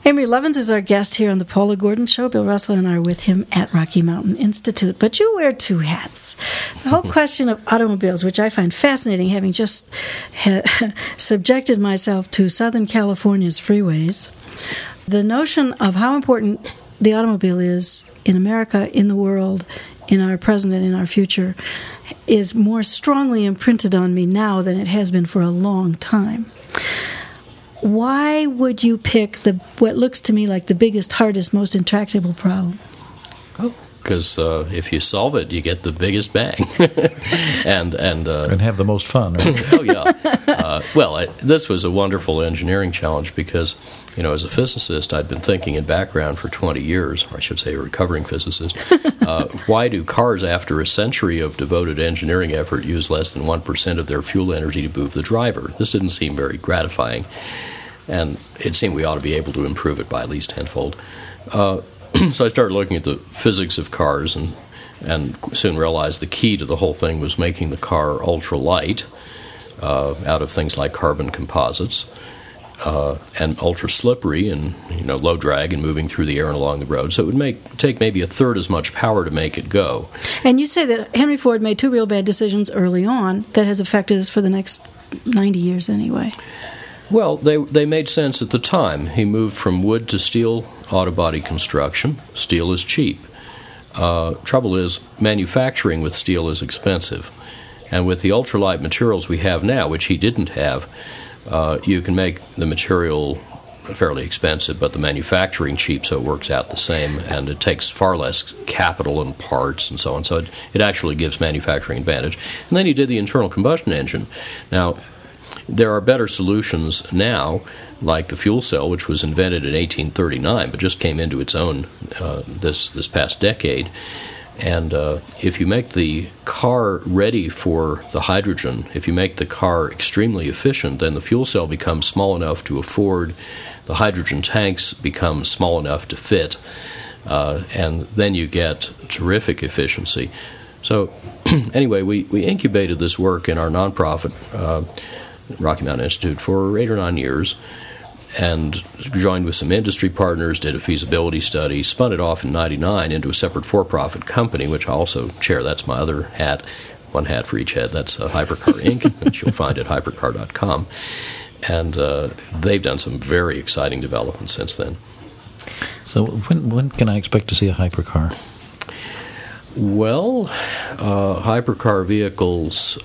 Amory Lovins is our guest here on the Paula Gordon Show. Bill Russell and I are with him at Rocky Mountain Institute. But you wear two hats. The whole question of automobiles, which I find fascinating, having just subjected myself to Southern California's freeways, the notion of how important the automobile is in America, in the world, in our present and in our future, is more strongly imprinted on me now than it has been for a long time. Why would you pick what looks to me like the biggest, hardest, most intractable problem? Oh, because if you solve it, you get the biggest bang, and have the most fun. Right? Oh yeah. This was a wonderful engineering challenge because, as a physicist, I'd been thinking in background for 20 years, or I should say, a recovering physicist. Why do cars, after a century of devoted engineering effort, use less than 1% of their fuel energy to move the driver? This didn't seem very gratifying. And it seemed we ought to be able to improve it by at least tenfold. So I started looking at the physics of cars and soon realized the key to the whole thing was making the car ultra-light out of things like carbon composites and ultra-slippery and low drag and moving through the air and along the road. So it would take maybe a third as much power to make it go. And you say that Henry Ford made two real bad decisions early on that has affected us for the next 90 years anyway. Well, they made sense at the time. He moved from wood to steel autobody construction. Steel is cheap. Trouble is, manufacturing with steel is expensive. And with the ultralight materials we have now, which he didn't have, you can make the material fairly expensive, but the manufacturing cheap, so it works out the same, and it takes far less capital and parts and so on. So it actually gives manufacturing advantage. And then he did the internal combustion engine. Now, there are better solutions now, like the fuel cell, which was invented in 1839, but just came into its own this past decade. And if you make the car ready for the hydrogen, if you make the car extremely efficient, then the fuel cell becomes small enough to afford, the hydrogen tanks become small enough to fit, and then you get terrific efficiency. So anyway, we incubated this work in our nonprofit, Rocky Mountain Institute, for 8 or 9 years, and joined with some industry partners, did a feasibility study, spun it off in 1999 into a separate for-profit company, which I also chair. That's my other hat, one hat for each head. That's Hypercar Inc., which you'll find at hypercar.com. And they've done some very exciting developments since then. So when can I expect to see a hypercar? Well, hypercar vehicles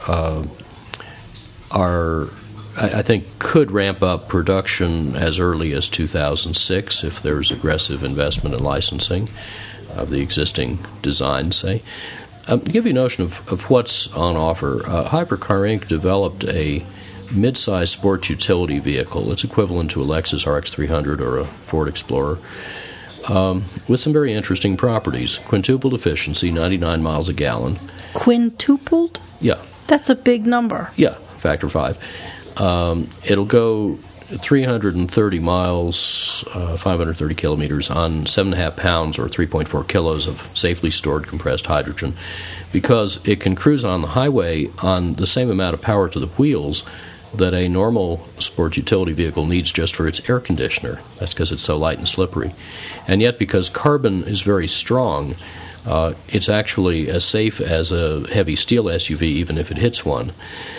I think, could ramp up production as early as 2006 if there's aggressive investment in licensing of the existing design, say. To give you a notion of what's on offer, Hypercar Inc. developed a mid-size sport utility vehicle. It's equivalent to a Lexus RX 300 or a Ford Explorer, with some very interesting properties. Quintupled efficiency, 99 miles a gallon. Quintupled? Yeah. That's a big number. Yeah, factor 5. It'll go 330 miles, 530 kilometers on 7.5 pounds or 3.4 kilos of safely stored compressed hydrogen, because it can cruise on the highway on the same amount of power to the wheels that a normal sport utility vehicle needs just for its air conditioner. That's because it's so light and slippery. And yet, because carbon is very strong, it's actually as safe as a heavy steel SUV, even if it hits one.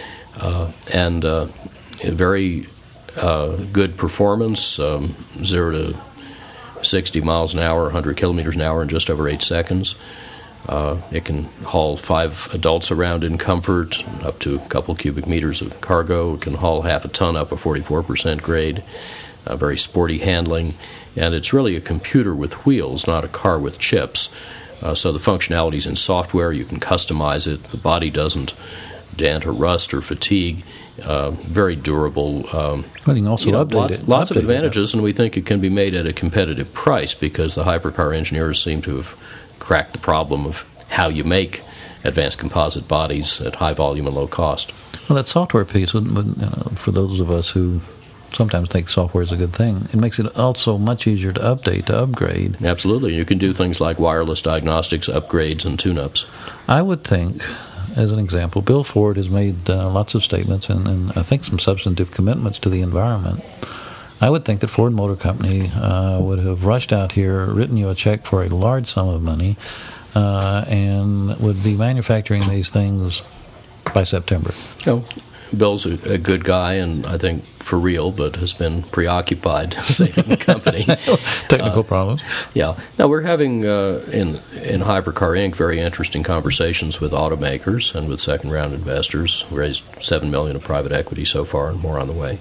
And very good performance, 0 to 60 miles an hour, 100 kilometers an hour in just over 8 seconds. It can haul 5 adults around in comfort, up to a couple cubic meters of cargo. It can haul half a ton up a 44% grade, very sporty handling. And it's really a computer with wheels, not a car with chips. So the functionality's in software. You can customize it. The body doesn't dent or rust or fatigue. Very durable. Well, you can also update it. Lots of advantages, and we think it can be made at a competitive price because the hypercar engineers seem to have cracked the problem of how you make advanced composite bodies at high volume and low cost. Well, that software piece, for those of us who sometimes think software is a good thing, it makes it also much easier to update, to upgrade. Absolutely. You can do things like wireless diagnostics, upgrades, and tune-ups. I would think, as an example, Bill Ford has made lots of statements and I think some substantive commitments to the environment. I would think that Ford Motor Company would have rushed out here, written you a check for a large sum of money, and would be manufacturing these things by September. Oh, Bill's a good guy, and I think for real, but has been preoccupied saving the company. Technical problems. Yeah. Now, we're having, in Hypercar Inc., very interesting conversations with automakers and with second-round investors. We raised $7 million of private equity so far, and more on the way.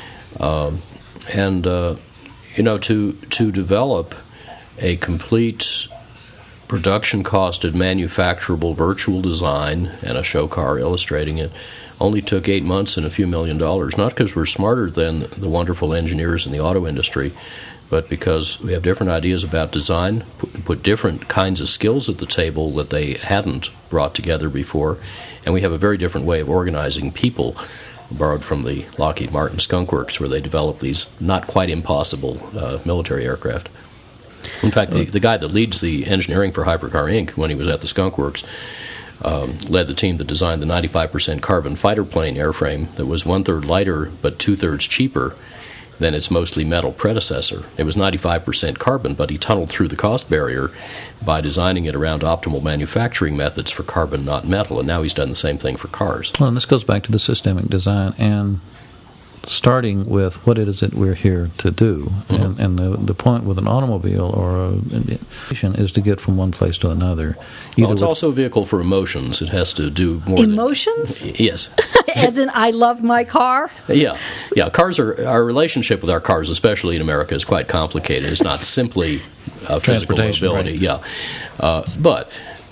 To develop a complete production-costed, manufacturable virtual design and a show car illustrating it only took 8 months and a few $1 million, not because we're smarter than the wonderful engineers in the auto industry, but because we have different ideas about design, put different kinds of skills at the table that they hadn't brought together before, and we have a very different way of organizing people, borrowed from the Lockheed Martin Skunk Works, where they developed these not quite impossible military aircraft. In fact, the guy that leads the engineering for Hypercar Inc., when he was at the Skunk Works, led the team that designed the 95% carbon fighter plane airframe that was 1/3 lighter but 2/3 cheaper than its mostly metal predecessor. It was 95% carbon, but he tunneled through the cost barrier by designing it around optimal manufacturing methods for carbon, not metal, and now he's done the same thing for cars. Well, and this goes back to the systemic design and starting with what it is that we're here to do. Mm-hmm. And the point with an automobile or an is to get from one place to another. Well, it's also a vehicle for emotions. It has to do more emotions? Yes. As in, I love my car? Yeah. Cars our relationship with our cars, especially in America, is quite complicated. It's not simply physical mobility. Right. Yeah. But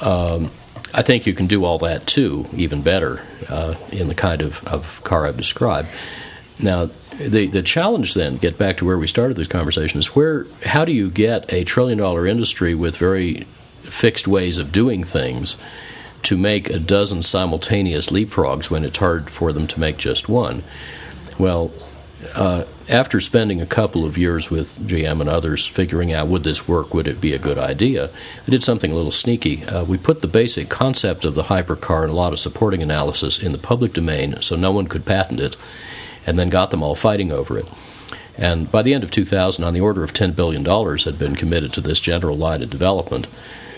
I think you can do all that, too, even better, in the kind of car I've described. Now, the challenge then, get back to where we started this conversation, is how do you get a trillion-dollar industry with very fixed ways of doing things to make a dozen simultaneous leapfrogs when it's hard for them to make just one? Well, after spending a couple of years with GM and others figuring out, would this work, would it be a good idea, I did something a little sneaky. We put the basic concept of the hypercar and a lot of supporting analysis in the public domain so no one could patent it, and then got them all fighting over it. And by the end of 2000, on the order of $10 billion had been committed to this general line of development.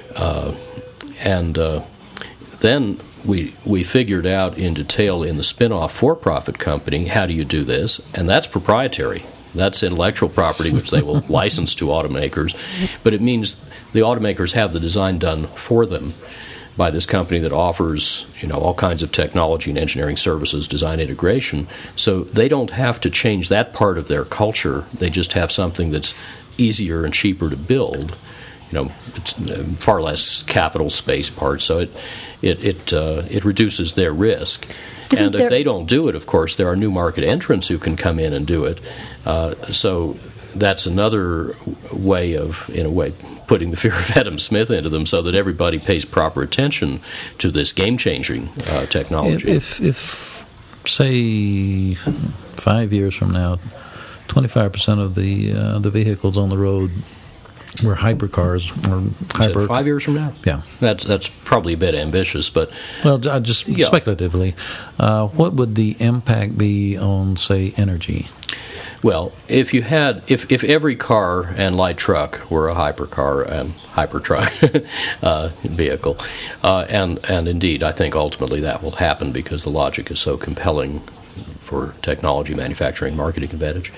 Then we figured out in detail in the spin-off for-profit company, how do you do this? And that's proprietary. That's intellectual property, which they will license to automakers. But it means the automakers have the design done for them by this company that offers, all kinds of technology and engineering services, design integration. So they don't have to change that part of their culture. They just have something that's easier and cheaper to build. It's far less capital space part, so it reduces their risk. And if they don't do it, of course, there are new market entrants who can come in and do it. So that's another way of, in a way, putting the fear of Adam Smith into them so that everybody pays proper attention to this game-changing technology. If say, 5 years from now, 25% of the vehicles on the road were hypercars or 5 years from now? Yeah. That's probably a bit ambitious, but... Well, just speculatively, what would the impact be on, say, energy? Well, if every car and light truck were a hypercar and hypertruck vehicle, and indeed, I think ultimately that will happen because the logic is so compelling for technology, manufacturing, marketing advantage.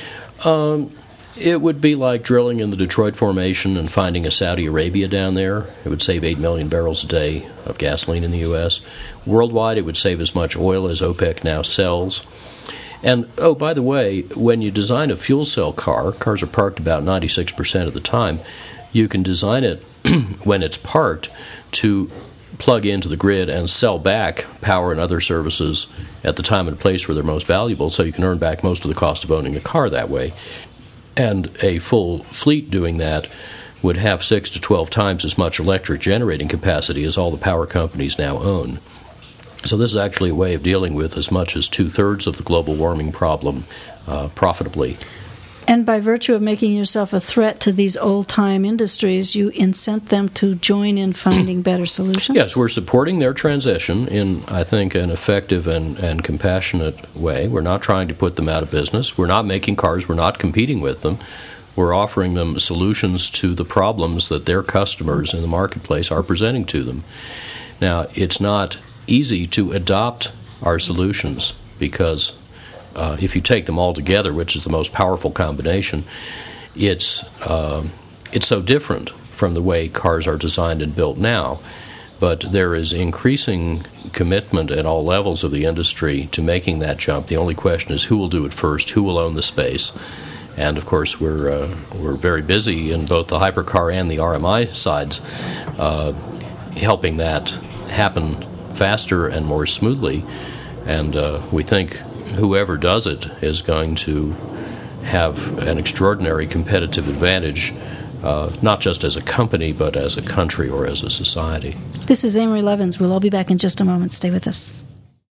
It would be like drilling in the Detroit Formation and finding a Saudi Arabia down there. It would save 8 million barrels a day of gasoline in the U.S. Worldwide, it would save as much oil as OPEC now sells. And, by the way, when you design a fuel cell car, cars are parked about 96% of the time, you can design it when it's parked to plug into the grid and sell back power and other services at the time and place where they're most valuable, so you can earn back most of the cost of owning a car that way. And a full fleet doing that would have 6 to 12 times as much electric generating capacity as all the power companies now own. So this is actually a way of dealing with as much as 2/3 of the global warming problem profitably. And by virtue of making yourself a threat to these old-time industries, you incent them to join in finding better solutions? Yes, we're supporting their transition in, I think, an effective and compassionate way. We're not trying to put them out of business. We're not making cars. We're not competing with them. We're offering them solutions to the problems that their customers in the marketplace are presenting to them. Now, it's not easy to adopt our solutions because if you take them all together, which is the most powerful combination, it's so different from the way cars are designed and built now. But there is increasing commitment at all levels of the industry to making that jump. The only question is who will do it first, who will own the space. And of course, we're very busy in both the hypercar and the RMI sides, helping that happen faster and more smoothly. And we think whoever does it is going to have an extraordinary competitive advantage, not just as a company, but as a country or as a society. This is Amory Levins. We'll all be back in just a moment. Stay with us.